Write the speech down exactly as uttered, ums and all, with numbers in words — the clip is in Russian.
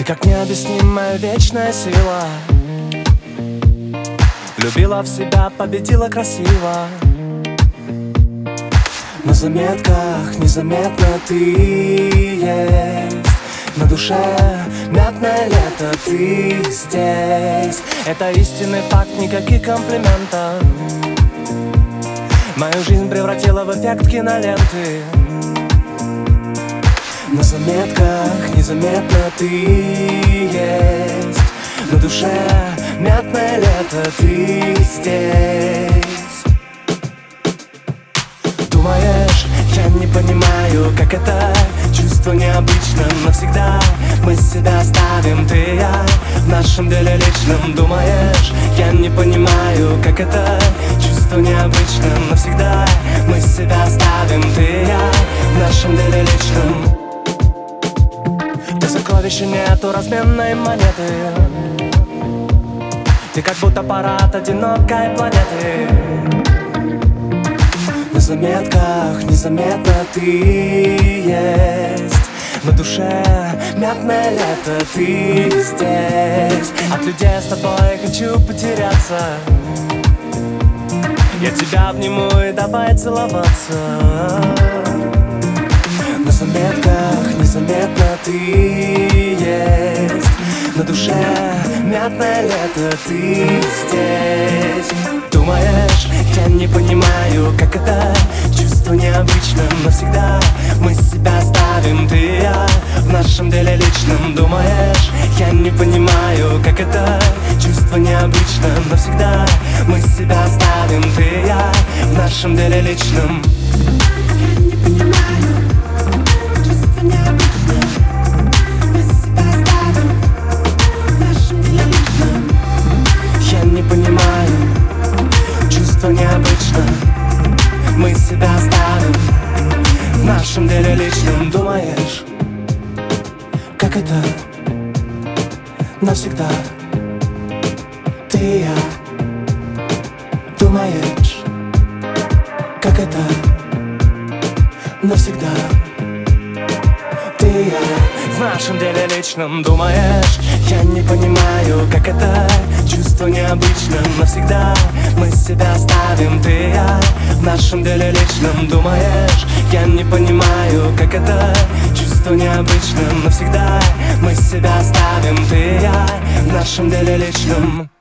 как необъяснимая вечная сила. Влюбила в себя, победила красиво. На заметках незаметно ты есть. На душе мятное лето, ты здесь. Это истинный факт, никаких комплиментов. Мою жизнь превратила в эффект киноленты. На заметках незаметно ты есть. На душе мятное лето, ты здесь. Думаешь, я не понимаю, как это чувство необычно. Навсегда мы себя оставим, ты и я, в нашем деле личном. Думаешь, я не понимаю, как это чувство необычно. Навсегда мы себя оставим, ты и я, в нашем деле личном. Ты сокровище, нету разменной монеты. Ты как будто парад одинокой планеты. На заметках незаметно ты есть. На душе мятное лето, ты здесь. От людей с тобой хочу потеряться. Я тебя обниму и давай целоваться. На заметках незаметно ты есть. На душе мятное лето, ты здесь. Думаешь, я не понимаю, как это чувство необычно. Навсегда мы себя оставим, ты и я, в нашем деле личном. Думаешь, я не понимаю, как это чувство необычно. Навсегда мы себя оставим, ты и я, в нашем деле личном. Я не понимаю, чувство необычно. Мы себя оставим, в нашем деле личном. Я не понимаю, чувство необычно. Мы себя оставим, в нашем деле личном. Думаешь, как это навсегда, ты и я. Думаешь, как это навсегда, ты и я, в нашем деле личном. Думаешь, я не понимаю, как это чувство необычно. Навсегда мы себя оставим, ты и я, в нашем деле личном. Думаешь, я не понимаю, как это чувство необычно. Навсегда мы себя оставим, ты и я, в нашем деле личном.